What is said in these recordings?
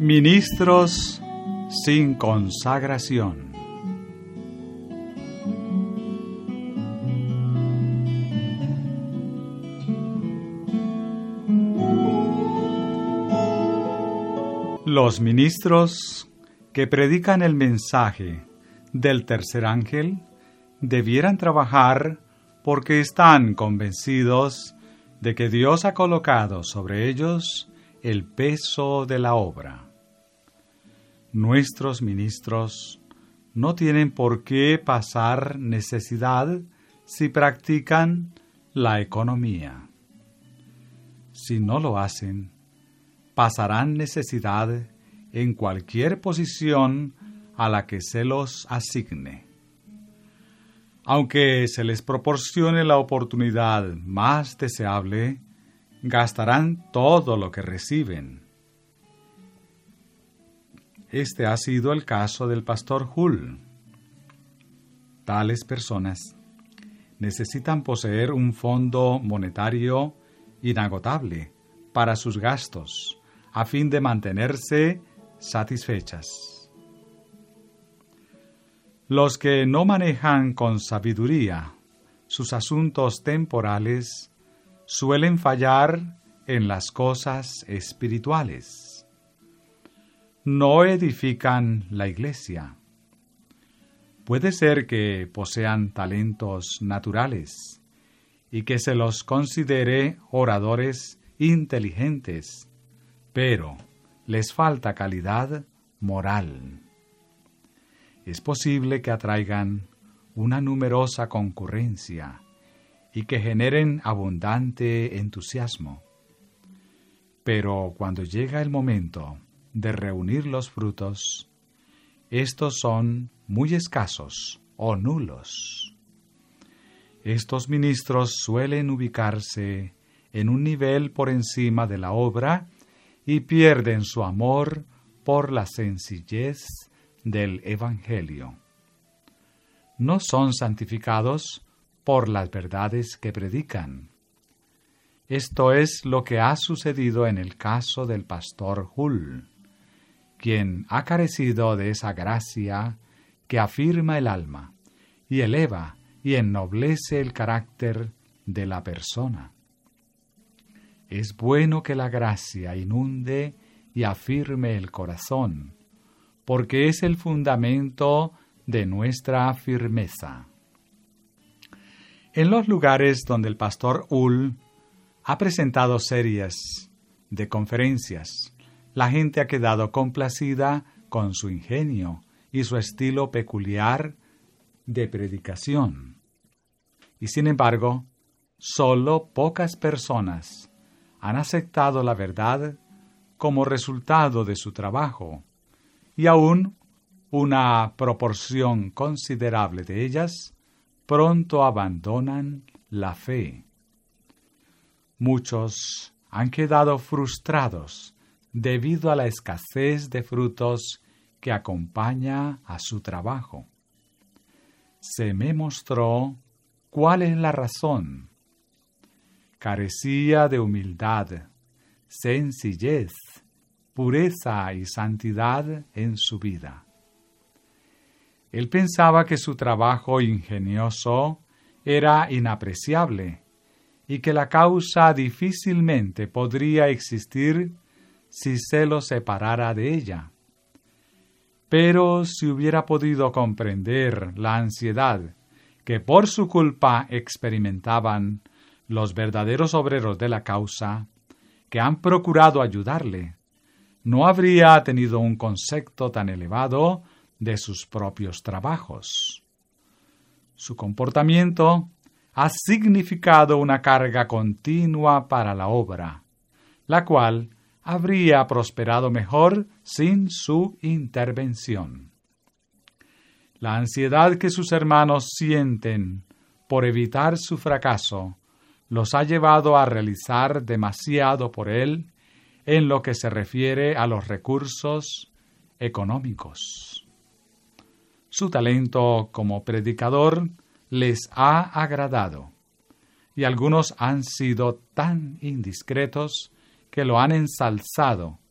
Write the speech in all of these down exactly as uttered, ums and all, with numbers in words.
Ministros sin consagración. Los ministros que predican el mensaje del tercer ángel debieran trabajar porque están convencidos de que Dios ha colocado sobre ellos el peso de la obra. Nuestros ministros no tienen por qué pasar necesidad si practican la economía. Si no lo hacen, pasarán necesidad en cualquier posición a la que se los asigne. Aunque se les proporcione la oportunidad más deseable, gastarán todo lo que reciben. Este ha sido el caso del pastor Hull. Tales personas necesitan poseer un fondo monetario inagotable para sus gastos, a fin de mantenerse satisfechas. Los que no manejan con sabiduría sus asuntos temporales suelen fallar en las cosas espirituales. No edifican la iglesia. Puede ser que posean talentos naturales y que se los considere oradores inteligentes, pero les falta calidad moral. Es posible que atraigan una numerosa concurrencia y que generen abundante entusiasmo. Pero cuando llega el momento de reunir los frutos, estos son muy escasos o nulos. Estos ministros suelen ubicarse en un nivel por encima de la obra y pierden su amor por la sencillez del Evangelio. No son santificados por las verdades que predican. Esto es lo que ha sucedido en el caso del pastor Hull, quien ha carecido de esa gracia que afirma el alma y eleva y ennoblece el carácter de la persona. Es bueno que la gracia inunde y afirme el corazón, porque es el fundamento de nuestra firmeza. En los lugares donde el pastor Hull ha presentado series de conferencias, la gente ha quedado complacida con su ingenio y su estilo peculiar de predicación. Y sin embargo, solo pocas personas han aceptado la verdad como resultado de su trabajo, y aún una proporción considerable de ellas pronto abandonan la fe. Muchos han quedado frustrados debido a la escasez de frutos que acompaña a su trabajo. Se me mostró cuál es la razón. Carecía de humildad, sencillez, pureza y santidad en su vida. Él pensaba que su trabajo ingenioso era inapreciable y que la causa difícilmente podría existir si se lo separara de ella. Pero si hubiera podido comprender la ansiedad que por su culpa experimentaban los verdaderos obreros de la causa, que han procurado ayudarle, no habría tenido un concepto tan elevado de sus propios trabajos. Su comportamiento ha significado una carga continua para la obra, la cual habría prosperado mejor sin su intervención. La ansiedad que sus hermanos sienten por evitar su fracaso los ha llevado a realizar demasiado por él en lo que se refiere a los recursos económicos. Su talento como predicador les ha agradado, y algunos han sido tan indiscretos que lo han ensalzado,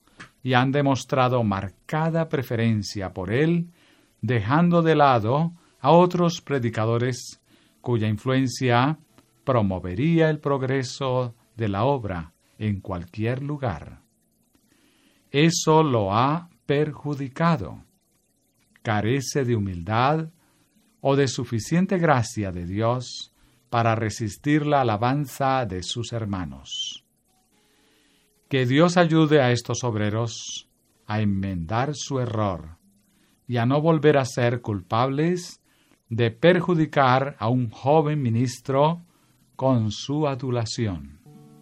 y han demostrado marcada preferencia por él, dejando de lado a otros predicadores cuya influencia promovería el progreso de la obra en cualquier lugar. Eso lo ha perjudicado. Carece de humildad o de suficiente gracia de Dios para resistir la alabanza de sus hermanos. Que Dios ayude a estos obreros a enmendar su error y a no volver a ser culpables de perjudicar a un joven ministro con su adulación.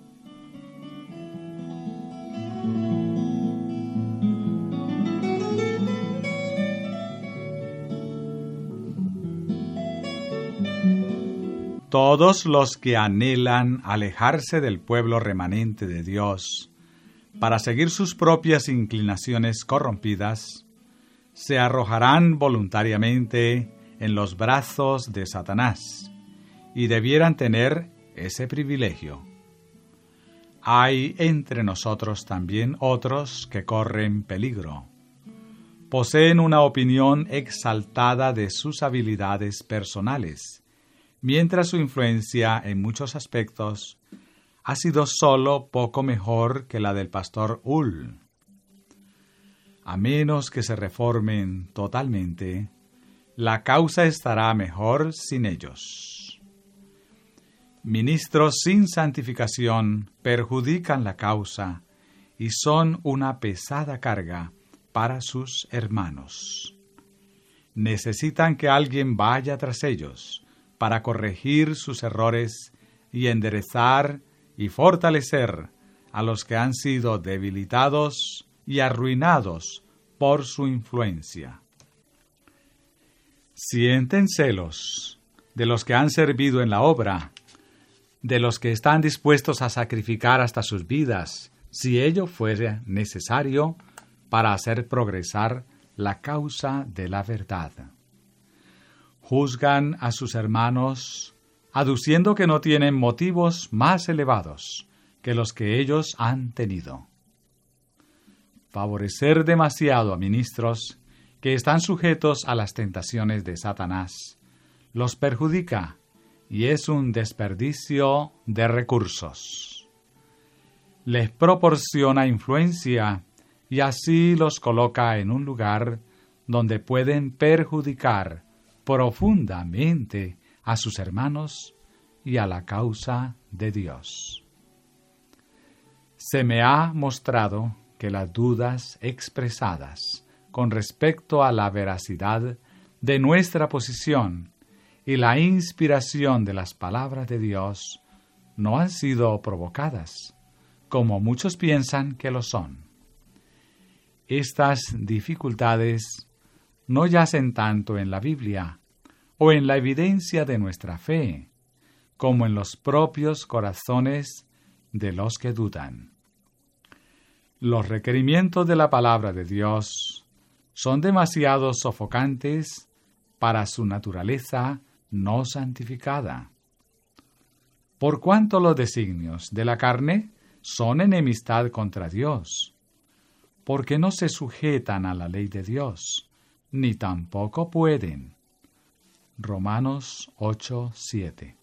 Todos los que anhelan alejarse del pueblo remanente de Dios para seguir sus propias inclinaciones corrompidas, se arrojarán voluntariamente en los brazos de Satanás, y debieran tener ese privilegio. Hay entre nosotros también otros que corren peligro. Poseen una opinión exaltada de sus habilidades personales, mientras su influencia en muchos aspectos ha sido sólo poco mejor que la del pastor Hull. A menos que se reformen totalmente, la causa estará mejor sin ellos. Ministros sin santificación perjudican la causa y son una pesada carga para sus hermanos. Necesitan que alguien vaya tras ellos para corregir sus errores y enderezar y fortalecer a los que han sido debilitados y arruinados por su influencia. Sienten celos de los que han servido en la obra, de los que están dispuestos a sacrificar hasta sus vidas, si ello fuera necesario, para hacer progresar la causa de la verdad. Juzgan a sus hermanos, aduciendo que no tienen motivos más elevados que los que ellos han tenido. Favorecer demasiado a ministros que están sujetos a las tentaciones de Satanás los perjudica y es un desperdicio de recursos. Les proporciona influencia y así los coloca en un lugar donde pueden perjudicar profundamente a sus hermanos y a la causa de Dios. Se me ha mostrado que las dudas expresadas con respecto a la veracidad de nuestra posición y la inspiración de las palabras de Dios no han sido provocadas, como muchos piensan que lo son. Estas dificultades no yacen tanto en la Biblia o en la evidencia de nuestra fe, como en los propios corazones de los que dudan. Los requerimientos de la palabra de Dios son demasiado sofocantes para su naturaleza no santificada. Por cuanto los designios de la carne son enemistad contra Dios, porque no se sujetan a la ley de Dios, ni tampoco pueden. Romanos ocho, siete.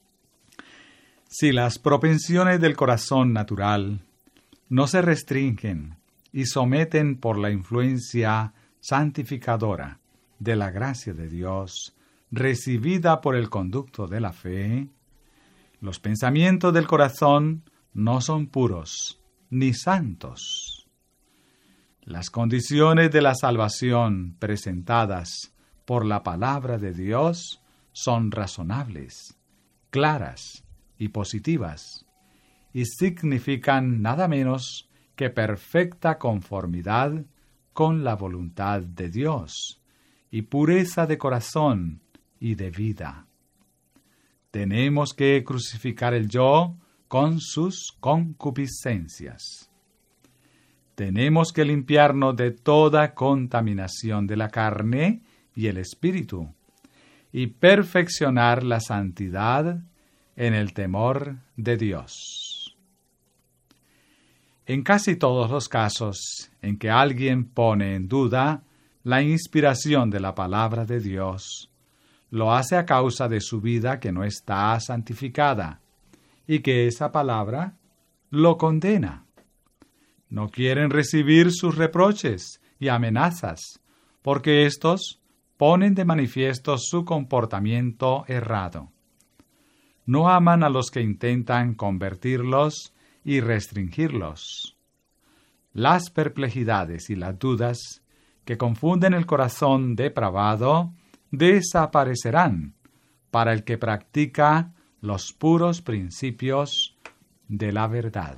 Si las propensiones del corazón natural no se restringen y someten por la influencia santificadora de la gracia de Dios, recibida por el conducto de la fe, los pensamientos del corazón no son puros ni santos. Las condiciones de la salvación presentadas por la palabra de Dios son razonables, claras y positivas, y significan nada menos que perfecta conformidad con la voluntad de Dios y pureza de corazón y de vida. Tenemos que crucificar el yo con sus concupiscencias. Tenemos que limpiarnos de toda contaminación de la carne y el espíritu y perfeccionar la santidad en el temor de Dios. En casi todos los casos en que alguien pone en duda la inspiración de la palabra de Dios, lo hace a causa de su vida que no está santificada y que esa palabra lo condena. No quieren recibir sus reproches y amenazas, porque éstos ponen de manifiesto su comportamiento errado. No aman a los que intentan convertirlos y restringirlos. Las perplejidades y las dudas que confunden el corazón depravado desaparecerán para el que practica los puros principios de la verdad.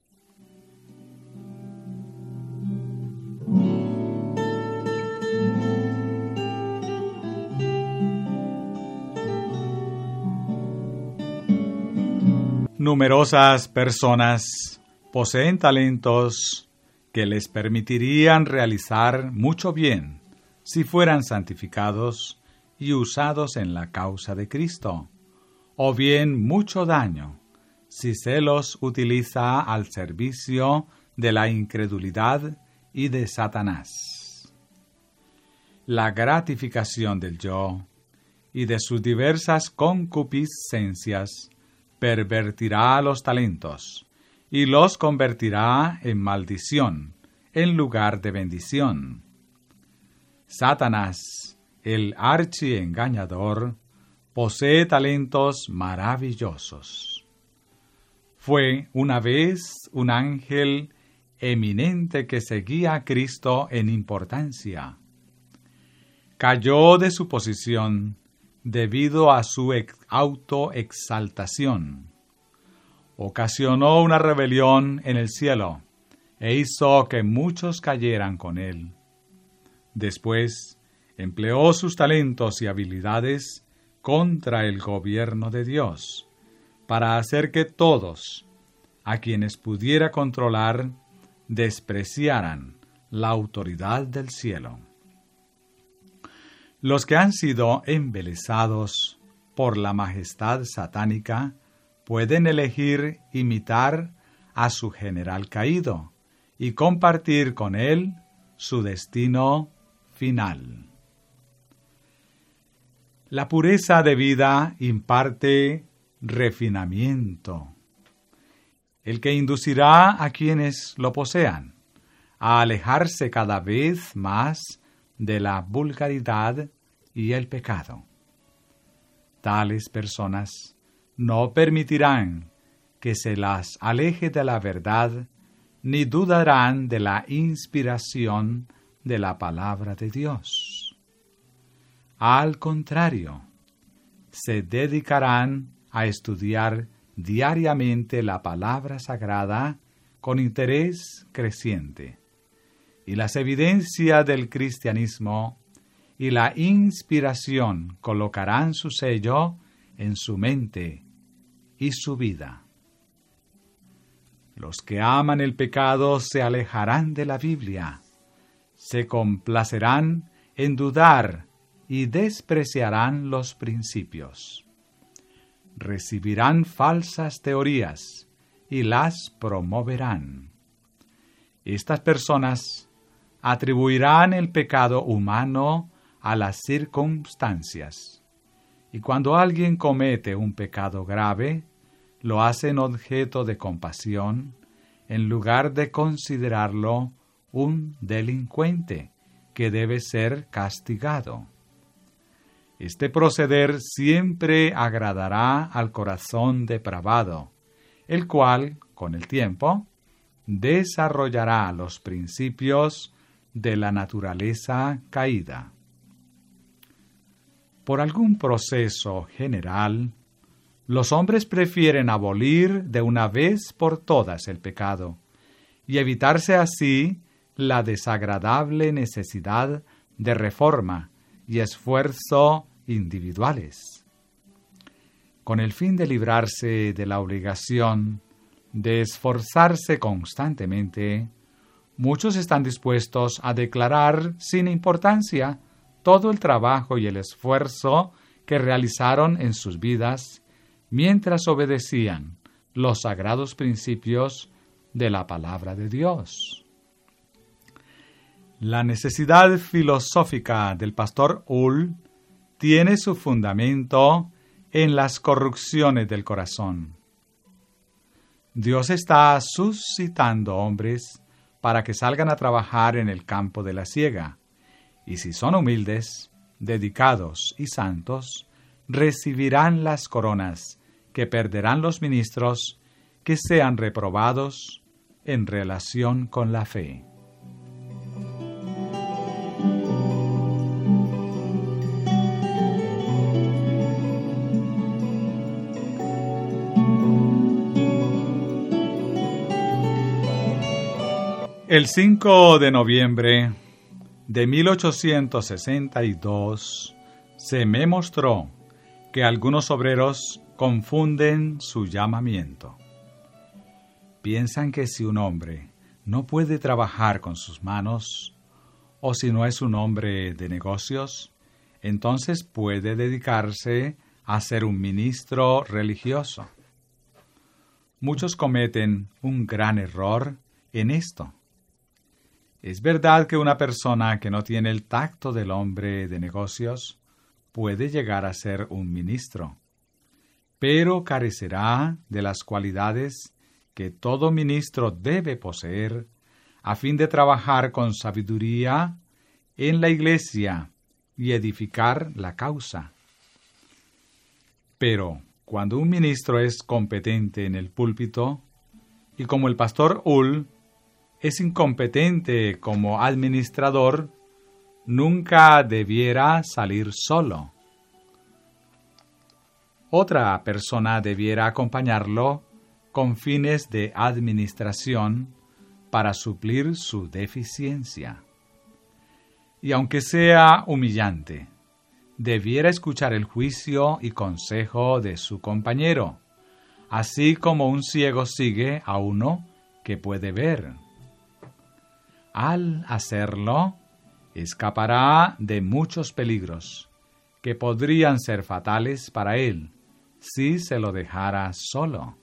Numerosas personas poseen talentos que les permitirían realizar mucho bien si fueran santificados y usados en la causa de Cristo, o bien mucho daño si se los utiliza al servicio de la incredulidad y de Satanás. La gratificación del yo y de sus diversas concupiscencias pervertirá los talentos y los convertirá en maldición en lugar de bendición. Satanás, el archiengañador, posee talentos maravillosos. Fue una vez un ángel eminente que seguía a Cristo en importancia. Cayó de su posición debido a su autoexaltación. Ocasionó una rebelión en el cielo e hizo que muchos cayeran con él. Después, empleó sus talentos y habilidades contra el gobierno de Dios, para hacer que todos, a quienes pudiera controlar, despreciaran la autoridad del cielo. Los que han sido embelesados por la majestad satánica pueden elegir imitar a su general caído y compartir con él su destino final. La pureza de vida imparte refinamiento, el que inducirá a quienes lo posean a alejarse cada vez más de la vulgaridad y el pecado. Tales personas no permitirán que se las aleje de la verdad, ni dudarán de la inspiración de la palabra de Dios. Al contrario, se dedicarán a estudiar diariamente la palabra sagrada con interés creciente, y las evidencias del cristianismo y la inspiración colocarán su sello en su mente y su vida. Los que aman el pecado se alejarán de la Biblia, se complacerán en dudar y despreciarán los principios. Recibirán falsas teorías y las promoverán. Estas personas atribuirán el pecado humano a las circunstancias, y cuando alguien comete un pecado grave, lo hacen objeto de compasión en lugar de considerarlo un delincuente que debe ser castigado. Este proceder siempre agradará al corazón depravado, el cual, con el tiempo, desarrollará los principios de la naturaleza caída. Por algún proceso general, los hombres prefieren abolir de una vez por todas el pecado y evitarse así la desagradable necesidad de reforma y esfuerzo individuales. Con el fin de librarse de la obligación de esforzarse constantemente, muchos están dispuestos a declarar sin importancia todo el trabajo y el esfuerzo que realizaron en sus vidas mientras obedecían los sagrados principios de la palabra de Dios. La necesidad filosófica del pastor Ull tiene su fundamento en las corrupciones del corazón. Dios está suscitando hombres para que salgan a trabajar en el campo de la siega, y si son humildes, dedicados y santos, recibirán las coronas que perderán los ministros que sean reprobados en relación con la fe. El cinco de noviembre de mil ochocientos sesenta y dos se me mostró que algunos obreros confunden su llamamiento. Piensan que si un hombre no puede trabajar con sus manos, o si no es un hombre de negocios, entonces puede dedicarse a ser un ministro religioso. Muchos cometen un gran error en esto. Es verdad que una persona que no tiene el tacto del hombre de negocios puede llegar a ser un ministro, pero carecerá de las cualidades que todo ministro debe poseer a fin de trabajar con sabiduría en la iglesia y edificar la causa. Pero cuando un ministro es competente en el púlpito, y como el pastor Ull es incompetente como administrador, nunca debiera salir solo. Otra persona debiera acompañarlo con fines de administración para suplir su deficiencia. Y aunque sea humillante, debiera escuchar el juicio y consejo de su compañero, así como un ciego sigue a uno que puede ver. Al hacerlo, escapará de muchos peligros que podrían ser fatales para él si se lo dejara solo.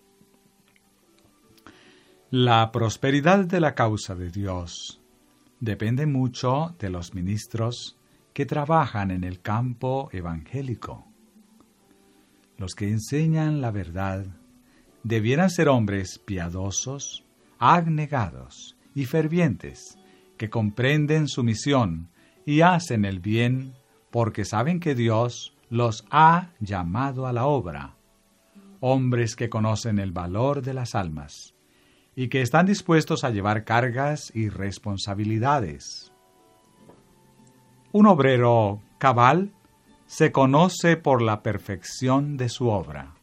La prosperidad de la causa de Dios depende mucho de los ministros que trabajan en el campo evangélico. Los que enseñan la verdad debieran ser hombres piadosos, abnegados y fervientes, que comprenden su misión y hacen el bien porque saben que Dios los ha llamado a la obra. Hombres que conocen el valor de las almas y que están dispuestos a llevar cargas y responsabilidades. Un obrero cabal se conoce por la perfección de su obra.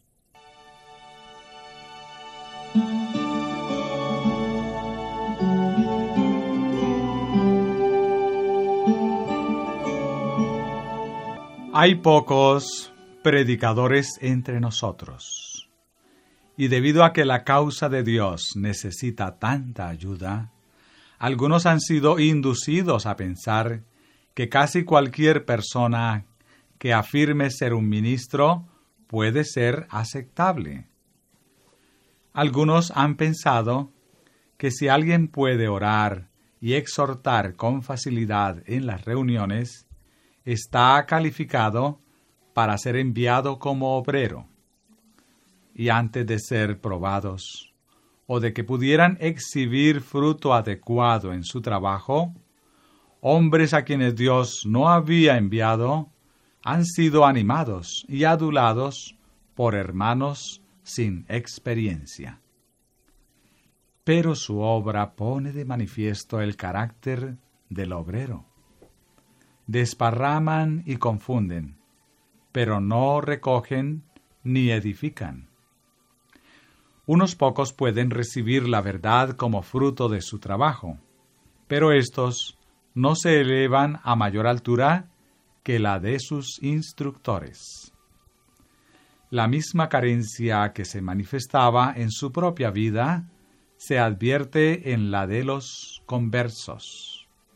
Hay pocos predicadores entre nosotros, y debido a que la causa de Dios necesita tanta ayuda, algunos han sido inducidos a pensar que casi cualquier persona que afirme ser un ministro puede ser aceptable. Algunos han pensado que si alguien puede orar y exhortar con facilidad en las reuniones, está calificado para ser enviado como obrero. Y antes de ser probados, o de que pudieran exhibir fruto adecuado en su trabajo, hombres a quienes Dios no había enviado han sido animados y adulados por hermanos sin experiencia. Pero su obra pone de manifiesto el carácter del obrero. Desparraman y confunden, pero no recogen ni edifican. Unos pocos pueden recibir la verdad como fruto de su trabajo, pero estos no se elevan a mayor altura que la de sus instructores. La misma carencia que se manifestaba en su propia vida se advierte en la de los conversos.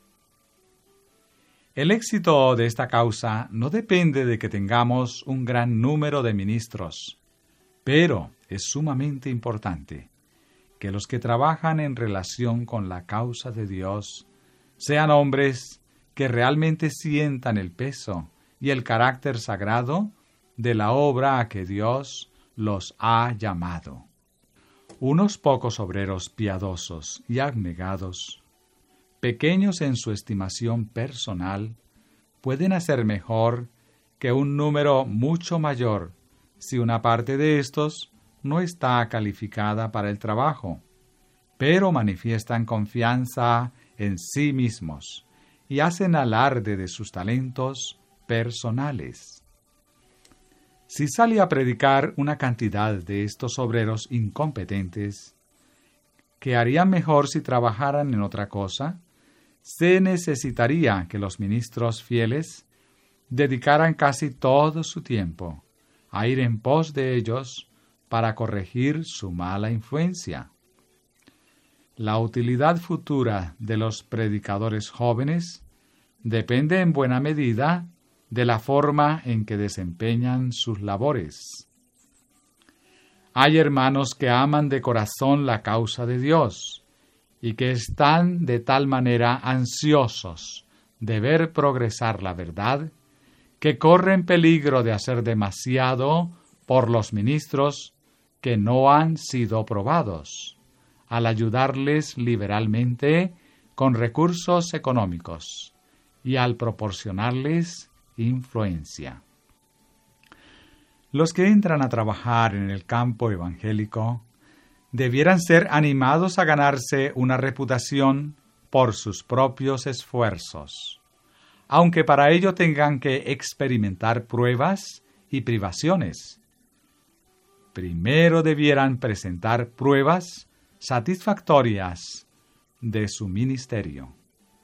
El éxito de esta causa no depende de que tengamos un gran número de ministros, pero es sumamente importante que los que trabajan en relación con la causa de Dios sean hombres que realmente sientan el peso y el carácter sagrado de la obra a que Dios los ha llamado. Unos pocos obreros piadosos y abnegados, pequeños en su estimación personal, pueden hacer mejor que un número mucho mayor si una parte de estos no está calificada para el trabajo, pero manifiestan confianza en sí mismos y hacen alarde de sus talentos personales. Si sale a predicar una cantidad de estos obreros incompetentes, que harían mejor si trabajaran en otra cosa, se necesitaría que los ministros fieles dedicaran casi todo su tiempo a ir en pos de ellos para corregir su mala influencia. La utilidad futura de los predicadores jóvenes depende en buena medida de la forma en que desempeñan sus labores. Hay hermanos que aman de corazón la causa de Dios y que están de tal manera ansiosos de ver progresar la verdad que corren peligro de hacer demasiado por los ministros que no han sido probados, al ayudarles liberalmente con recursos económicos y al proporcionarles influencia. Los que entran a trabajar en el campo evangélico debieran ser animados a ganarse una reputación por sus propios esfuerzos, aunque para ello tengan que experimentar pruebas y privaciones. Primero debieran presentar pruebas satisfactorias de su ministerio.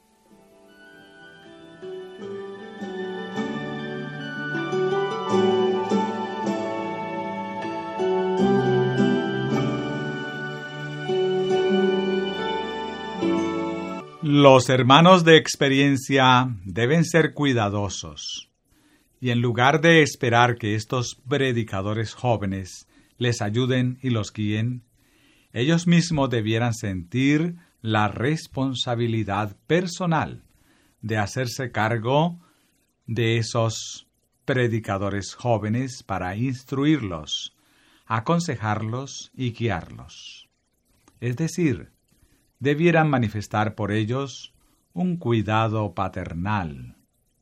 Los hermanos de experiencia deben ser cuidadosos, y en lugar de esperar que estos predicadores jóvenes les ayuden y los guíen, ellos mismos debieran sentir la responsabilidad personal de hacerse cargo de esos predicadores jóvenes para instruirlos, aconsejarlos y guiarlos. Es decir, debieran manifestar por ellos un cuidado paternal.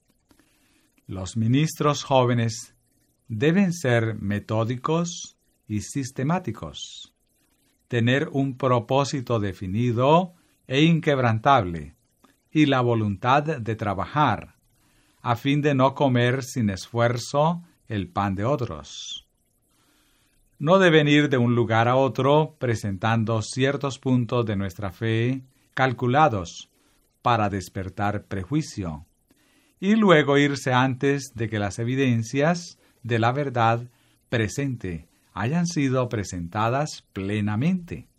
Los ministros jóvenes deben ser metódicos y sistemáticos, tener un propósito definido e inquebrantable y la voluntad de trabajar, a fin de no comer sin esfuerzo el pan de otros. No deben ir de un lugar a otro presentando ciertos puntos de nuestra fe calculados para despertar prejuicio, y luego irse antes de que las evidencias de la verdad presente hayan sido presentadas plenamente.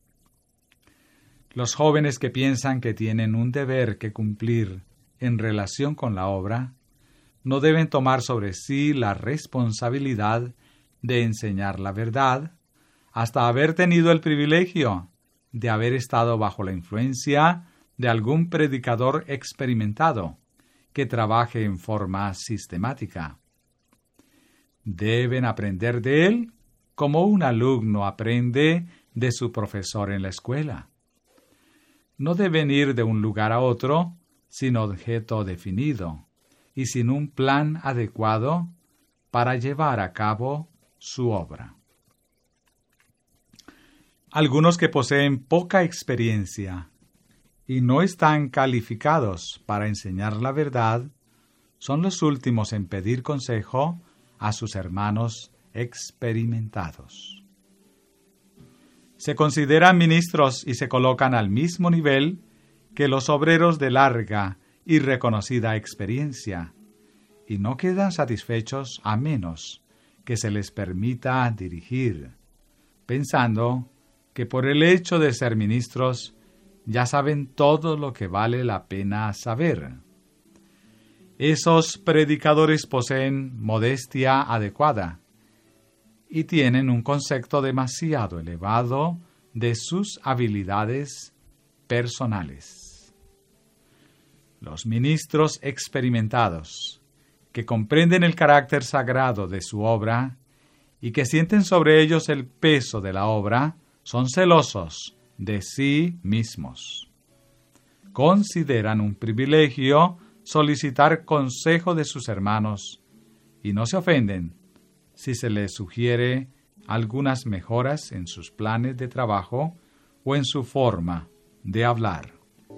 Los jóvenes que piensan que tienen un deber que cumplir en relación con la obra, no deben tomar sobre sí la responsabilidad de enseñar la verdad, hasta haber tenido el privilegio de haber estado bajo la influencia de algún predicador experimentado que trabaje en forma sistemática. Deben aprender de él como un alumno aprende de su profesor en la escuela. No deben ir de un lugar a otro sin objeto definido y sin un plan adecuado para llevar a cabo su obra. Algunos que poseen poca experiencia y no están calificados para enseñar la verdad son los últimos en pedir consejo a sus hermanos experimentados. Se consideran ministros y se colocan al mismo nivel que los obreros de larga y reconocida experiencia, y no quedan satisfechos a menos que se les permita dirigir, pensando que por el hecho de ser ministros ya saben todo lo que vale la pena saber. Esos predicadores poseen modestia adecuada y tienen un concepto demasiado elevado de sus habilidades personales. Los ministros experimentados, que comprenden el carácter sagrado de su obra y que sienten sobre ellos el peso de la obra, son celosos de sí mismos. Consideran un privilegio solicitar consejo de sus hermanos y no se ofenden si se les sugiere algunas mejoras en sus planes de trabajo o en su forma de hablar.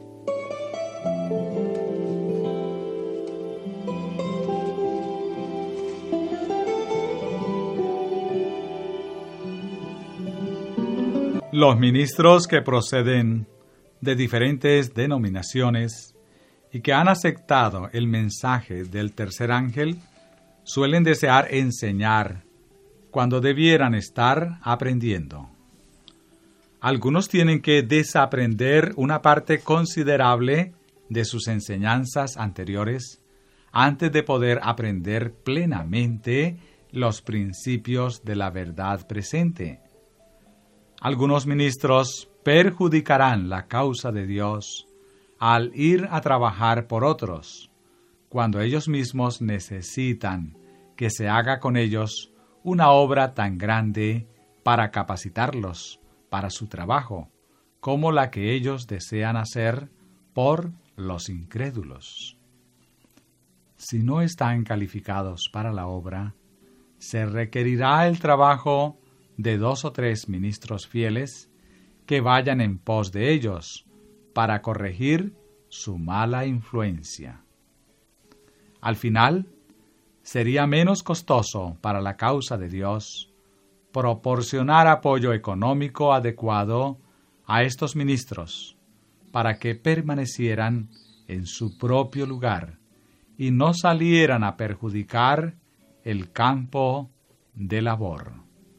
Los ministros que proceden de diferentes denominaciones y que han aceptado el mensaje del tercer ángel suelen desear enseñar cuando debieran estar aprendiendo. Algunos tienen que desaprender una parte considerable de sus enseñanzas anteriores antes de poder aprender plenamente los principios de la verdad presente. Algunos ministros perjudicarán la causa de Dios al ir a trabajar por otros, cuando ellos mismos necesitan que se haga con ellos una obra tan grande para capacitarlos para su trabajo, como la que ellos desean hacer por los incrédulos. Si no están calificados para la obra, se requerirá el trabajo de dos o tres ministros fieles que vayan en pos de ellos para corregir su mala influencia. Al final, sería menos costoso para la causa de Dios proporcionar apoyo económico adecuado a estos ministros para que permanecieran en su propio lugar y no salieran a perjudicar el campo de labor.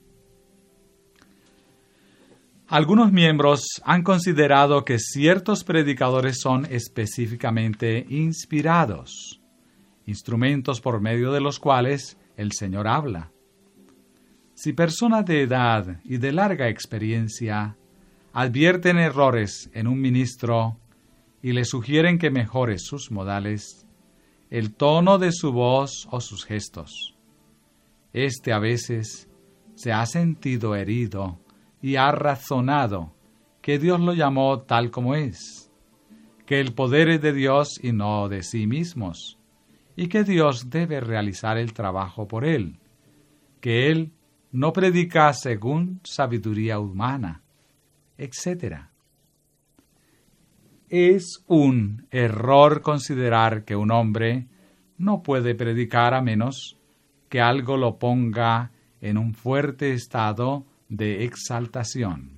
Algunos miembros han considerado que ciertos predicadores son específicamente inspirados, instrumentos por medio de los cuales el Señor habla. Si personas de edad y de larga experiencia advierten errores en un ministro y le sugieren que mejore sus modales, el tono de su voz o sus gestos, éste a veces se ha sentido herido y ha razonado que Dios lo llamó tal como es, que el poder es de Dios y no de sí mismos, y que Dios debe realizar el trabajo por él, que él no predica según sabiduría humana, etcétera. Es un error considerar que un hombre no puede predicar a menos que algo lo ponga en un fuerte estado de exaltación.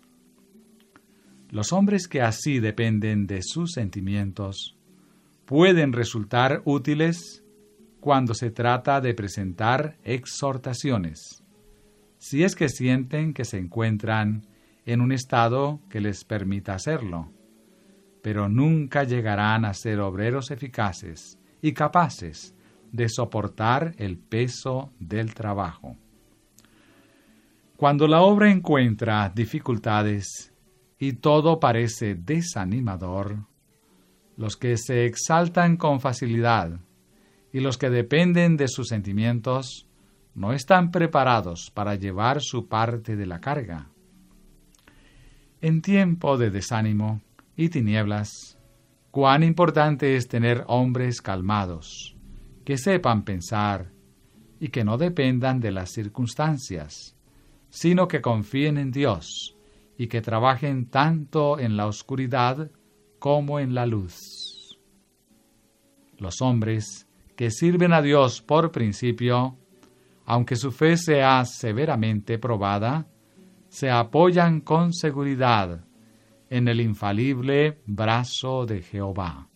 Los hombres que así dependen de sus sentimientos pueden resultar útiles cuando se trata de presentar exhortaciones, si es que sienten que se encuentran en un estado que les permita hacerlo, pero nunca llegarán a ser obreros eficaces y capaces de soportar el peso del trabajo. Cuando la obra encuentra dificultades y todo parece desanimador, los que se exaltan con facilidad y los que dependen de sus sentimientos no están preparados para llevar su parte de la carga. En tiempo de desánimo y tinieblas, cuán importante es tener hombres calmados, que sepan pensar y que no dependan de las circunstancias, sino que confíen en Dios y que trabajen tanto en la oscuridad como en la luz. Los hombres que sirven a Dios por principio, aunque su fe sea severamente probada, se apoyan con seguridad en el infalible brazo de Jehová.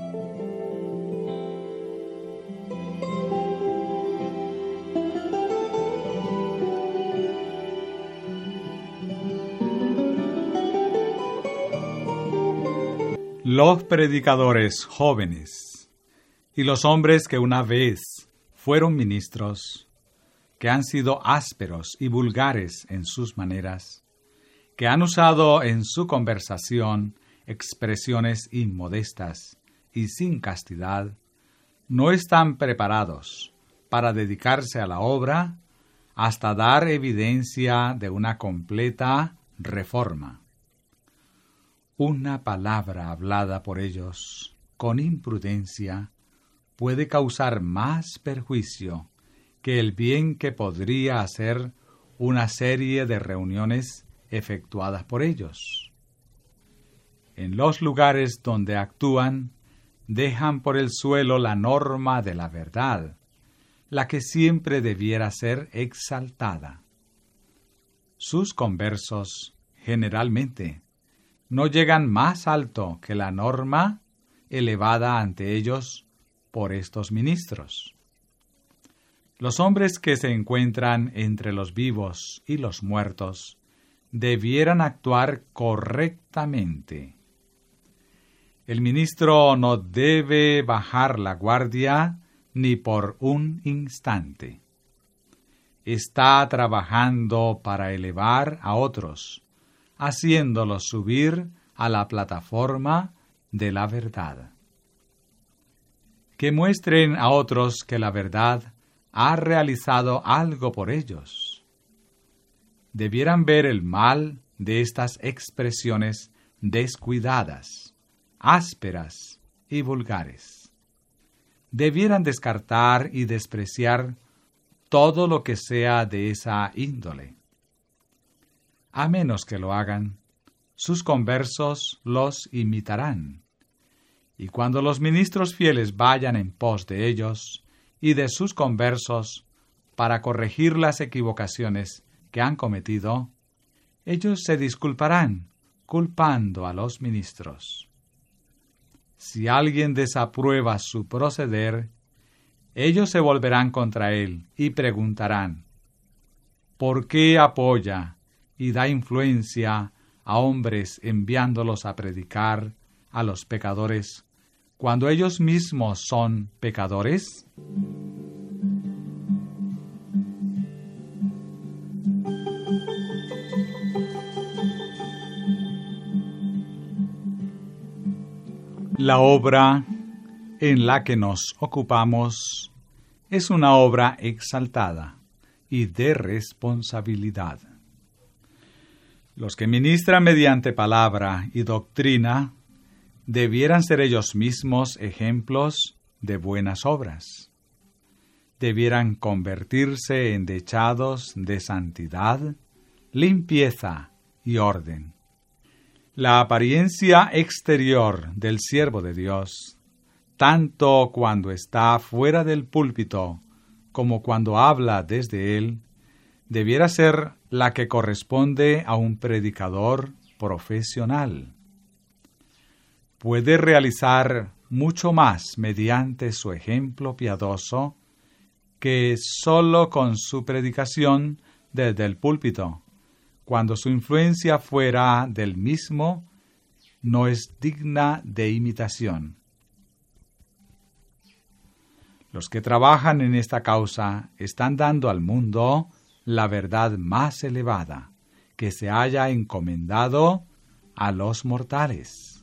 Los predicadores jóvenes y los hombres que una vez fueron ministros, que han sido ásperos y vulgares en sus maneras, que han usado en su conversación expresiones inmodestas y sin castidad, no están preparados para dedicarse a la obra hasta dar evidencia de una completa reforma. Una palabra hablada por ellos con imprudencia puede causar más perjuicio que el bien que podría hacer una serie de reuniones efectuadas por ellos. En los lugares donde actúan, dejan por el suelo la norma de la verdad, la que siempre debiera ser exaltada. Sus conversos, generalmente, no llegan más alto que la norma elevada ante ellos por estos ministros. Los hombres que se encuentran entre los vivos y los muertos debieran actuar correctamente. El ministro no debe bajar la guardia ni por un instante. Está trabajando para elevar a otros, haciéndolos subir a la plataforma de la verdad. Que muestren a otros que la verdad ha realizado algo por ellos. Debieran ver el mal de estas expresiones descuidadas, ásperas y vulgares. Debieran descartar y despreciar todo lo que sea de esa índole. A menos que lo hagan, sus conversos los imitarán. Y cuando los ministros fieles vayan en pos de ellos y de sus conversos para corregir las equivocaciones que han cometido, ellos se disculparán culpando a los ministros. Si alguien desaprueba su proceder, ellos se volverán contra él y preguntarán: ¿por qué apoya y da influencia a hombres enviándolos a predicar a los pecadores cuando ellos mismos son pecadores? La obra en la que nos ocupamos es una obra exaltada y de responsabilidad. Los que ministran mediante palabra y doctrina debieran ser ellos mismos ejemplos de buenas obras. Debieran convertirse en dechados de santidad, limpieza y orden. La apariencia exterior del siervo de Dios, tanto cuando está fuera del púlpito como cuando habla desde él, debiera ser la que corresponde a un predicador profesional. Puede realizar mucho más mediante su ejemplo piadoso que sólo con su predicación desde el púlpito, cuando su influencia fuera del mismo no es digna de imitación. Los que trabajan en esta causa están dando al mundo la verdad más elevada que se haya encomendado a los mortales.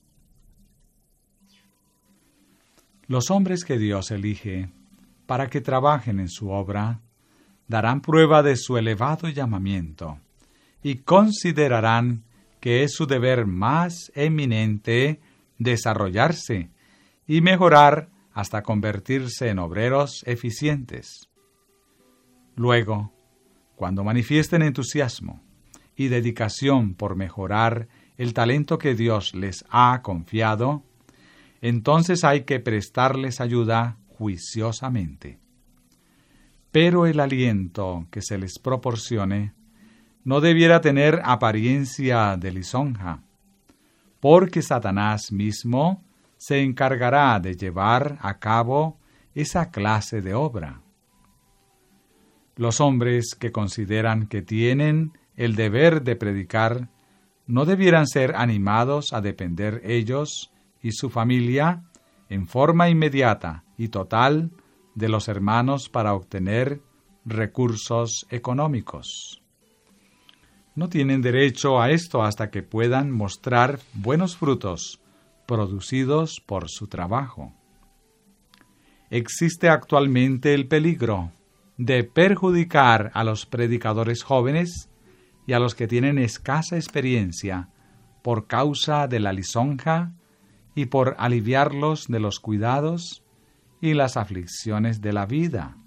Los hombres que Dios elige para que trabajen en su obra darán prueba de su elevado llamamiento y considerarán que es su deber más eminente desarrollarse y mejorar hasta convertirse en obreros eficientes. Luego, cuando manifiesten entusiasmo y dedicación por mejorar el talento que Dios les ha confiado, entonces hay que prestarles ayuda juiciosamente. Pero el aliento que se les proporcione no debiera tener apariencia de lisonja, porque Satanás mismo se encargará de llevar a cabo esa clase de obra. Los hombres que consideran que tienen el deber de predicar no debieran ser animados a depender ellos y su familia en forma inmediata y total de los hermanos para obtener recursos económicos. no tienen derecho a esto hasta que puedan mostrar buenos frutos producidos por su trabajo. Existe actualmente el peligro de perjudicar a los predicadores jóvenes y a los que tienen escasa experiencia por causa de la lisonja y por aliviarlos de los cuidados y las aflicciones de la vida.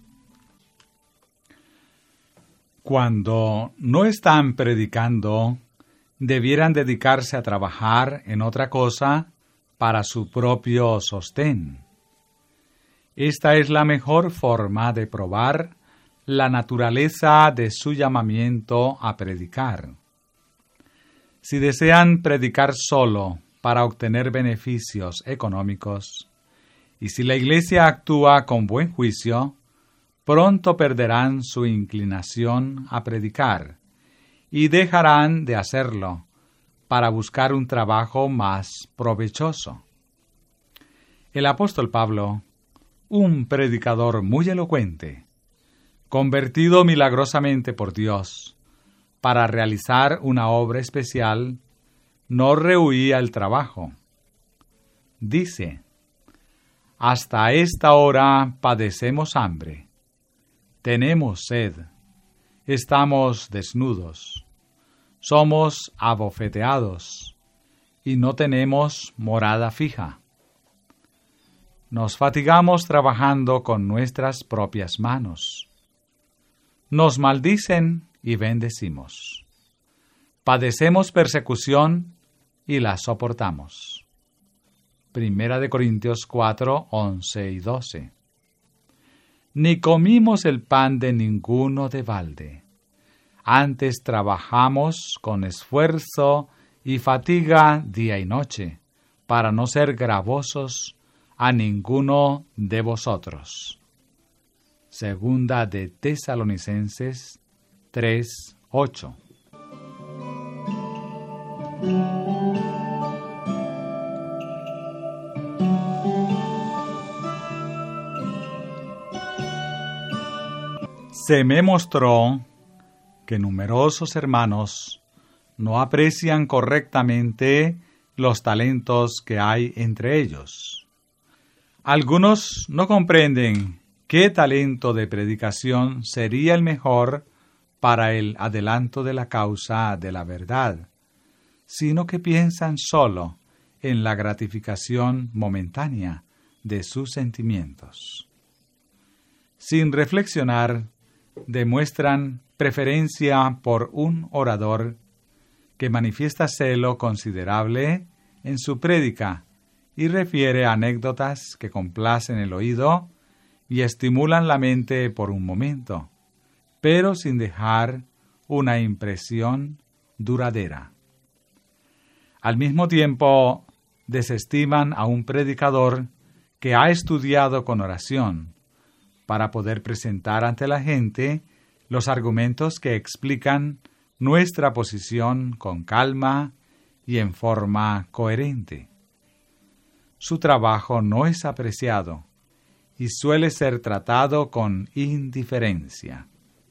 Cuando no están predicando, debieran dedicarse a trabajar en otra cosa para su propio sostén. Esta es la mejor forma de probar la naturaleza de su llamamiento a predicar. Si desean predicar solo para obtener beneficios económicos, y si la Iglesia actúa con buen juicio, pronto perderán su inclinación a predicar y dejarán de hacerlo para buscar un trabajo más provechoso. El apóstol Pablo, un predicador muy elocuente, convertido milagrosamente por Dios para realizar una obra especial, no rehuía el trabajo. Dice: «Hasta esta hora padecemos hambre, tenemos sed, estamos desnudos, somos abofeteados y no tenemos morada fija. Nos fatigamos trabajando con nuestras propias manos. Nos maldicen y bendecimos. Padecemos persecución y la soportamos». Primera de Corintios cuatro, once y doce. Ni comimos el pan de ninguno de balde. Antes trabajamos con esfuerzo y fatiga día y noche, para no ser gravosos a ninguno de vosotros. Segunda de Tesalonicenses tres, ocho. Se me mostró que numerosos hermanos no aprecian correctamente los talentos que hay entre ellos. Algunos no comprenden qué talento de predicación sería el mejor para el adelanto de la causa de la verdad, sino que piensan solo en la gratificación momentánea de sus sentimientos. Sin reflexionar, demuestran preferencia por un orador que manifiesta celo considerable en su prédica y refiere anécdotas que complacen el oído y estimulan la mente por un momento, pero sin dejar una impresión duradera. Al mismo tiempo, desestiman a un predicador que ha estudiado con oración para poder presentar ante la gente los argumentos que explican nuestra posición con calma y en forma coherente. Su trabajo no es apreciado y suele ser tratado con indiferencia.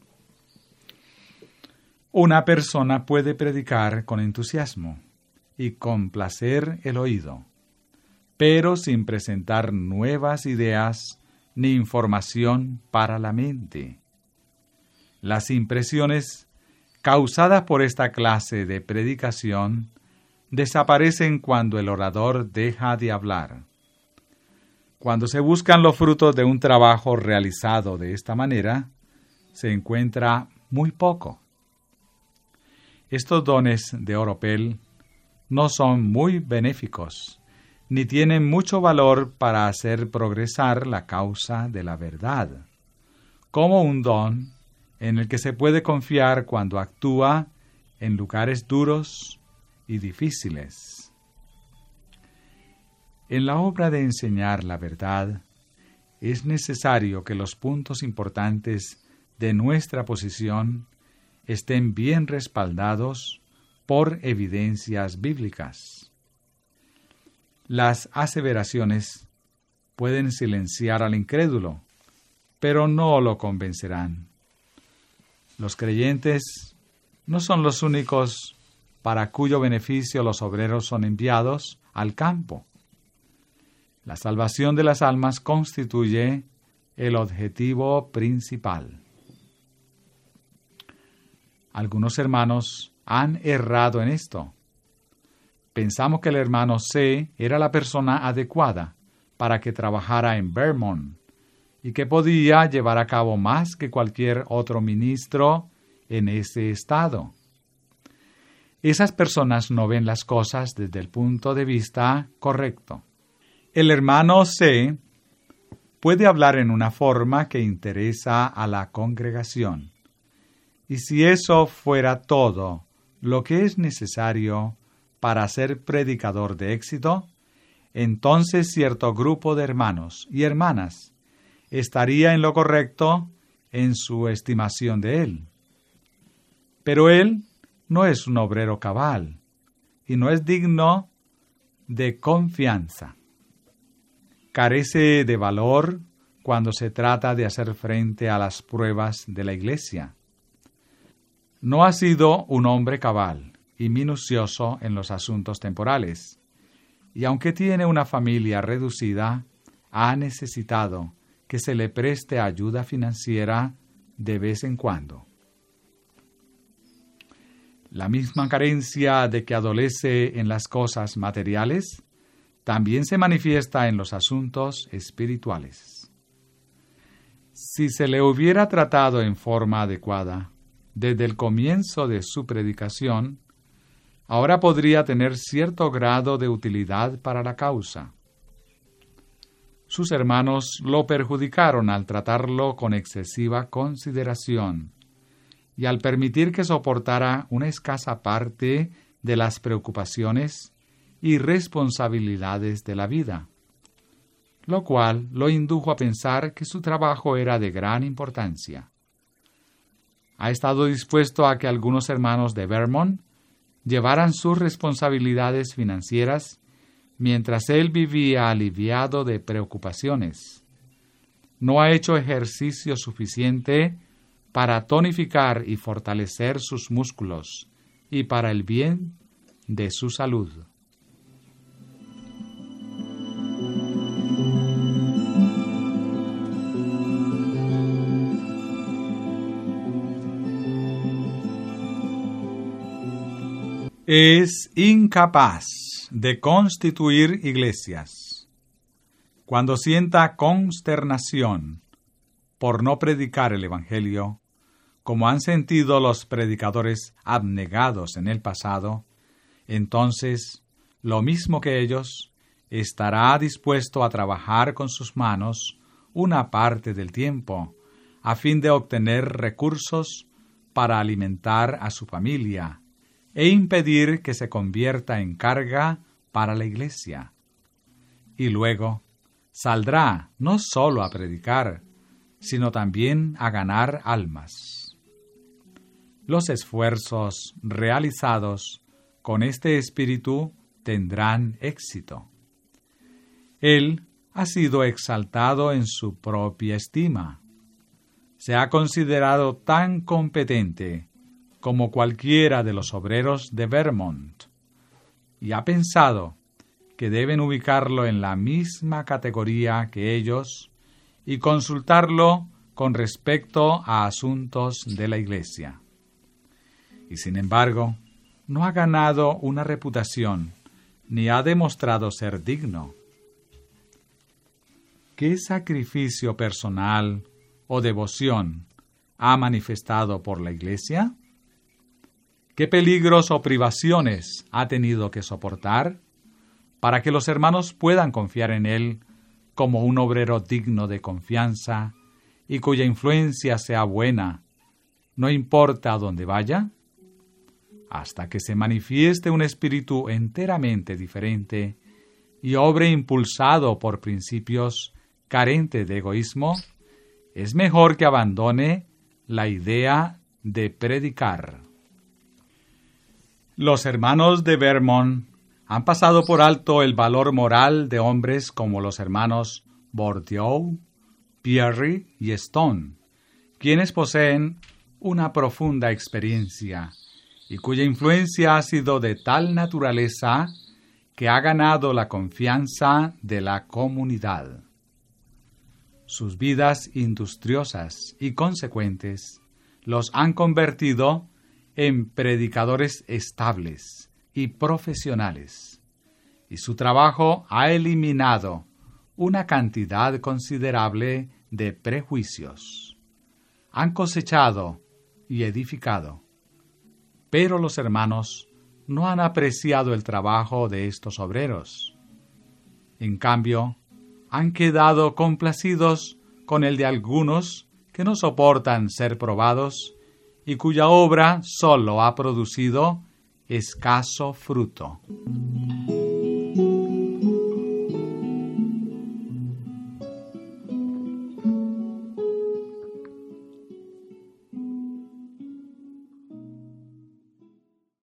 Una persona puede predicar con entusiasmo y complacer el oído, pero sin presentar nuevas ideas ni información para la mente. Las impresiones causadas por esta clase de predicación desaparecen cuando el orador deja de hablar. Cuando se buscan los frutos de un trabajo realizado de esta manera, se encuentra muy poco. Estos dones de oropel no son muy benéficos, ni tienen mucho valor para hacer progresar la causa de la verdad, como un don en el que se puede confiar cuando actúa en lugares duros y difíciles. En la obra de enseñar la verdad, es necesario que los puntos importantes de nuestra posición estén bien respaldados por evidencias bíblicas. Las aseveraciones pueden silenciar al incrédulo, pero no lo convencerán. Los creyentes no son los únicos para cuyo beneficio los obreros son enviados al campo. La salvación de las almas constituye el objetivo principal. Algunos hermanos han errado en esto. Pensamos que el hermano C era la persona adecuada para que trabajara en Vermont y que podía llevar a cabo más que cualquier otro ministro en ese estado. Esas personas no ven las cosas desde el punto de vista correcto. El hermano C puede hablar en una forma que interesa a la congregación. Y si eso fuera todo lo que es necesario para ser predicador de éxito, entonces cierto grupo de hermanos y hermanas estaría en lo correcto en su estimación de él. Pero él no es un obrero cabal y no es digno de confianza. Carece de valor cuando se trata de hacer frente a las pruebas de la iglesia. No ha sido un hombre cabal y minucioso en los asuntos temporales, y aunque tiene una familia reducida, ha necesitado que se le preste ayuda financiera de vez en cuando. La misma carencia de que adolece en las cosas materiales también se manifiesta en los asuntos espirituales. Si se le hubiera tratado en forma adecuada desde el comienzo de su predicación, ahora podría tener cierto grado de utilidad para la causa. Sus hermanos lo perjudicaron al tratarlo con excesiva consideración y al permitir que soportara una escasa parte de las preocupaciones y responsabilidades de la vida, lo cual lo indujo a pensar que su trabajo era de gran importancia. Ha estado dispuesto a que algunos hermanos de Vermont llevaran sus responsabilidades financieras mientras él vivía aliviado de preocupaciones. No ha hecho ejercicio suficiente para tonificar y fortalecer sus músculos y para el bien de su salud. Es incapaz de constituir iglesias. Cuando sienta consternación por no predicar el Evangelio, como han sentido los predicadores abnegados en el pasado, entonces, lo mismo que ellos, estará dispuesto a trabajar con sus manos una parte del tiempo, a fin de obtener recursos para alimentar a su familia e impedir que se convierta en carga para la iglesia. Y luego saldrá no solo a predicar, sino también a ganar almas. Los esfuerzos realizados con este espíritu tendrán éxito. Él ha sido exaltado en su propia estima. Se ha considerado tan competente como cualquiera de los obreros de Vermont, y ha pensado que deben ubicarlo en la misma categoría que ellos y consultarlo con respecto a asuntos de la iglesia. Y sin embargo, no ha ganado una reputación, ni ha demostrado ser digno. ¿Qué sacrificio personal o devoción ha manifestado por la iglesia? ¿Qué peligros o privaciones ha tenido que soportar para que los hermanos puedan confiar en él como un obrero digno de confianza y cuya influencia sea buena, no importa a dónde vaya? Hasta que se manifieste un espíritu enteramente diferente y obre impulsado por principios carente de egoísmo, es mejor que abandone la idea de predicar. Los hermanos de Vermont han pasado por alto el valor moral de hombres como los hermanos Bourdieu, Pierre y Stone, quienes poseen una profunda experiencia y cuya influencia ha sido de tal naturaleza que ha ganado la confianza de la comunidad. Sus vidas industriosas y consecuentes los han convertido en predicadores estables y profesionales, y su trabajo ha eliminado una cantidad considerable de prejuicios. Han cosechado y edificado, pero los hermanos no han apreciado el trabajo de estos obreros. En cambio, han quedado complacidos con el de algunos que no soportan ser probados y cuya obra sólo ha producido escaso fruto.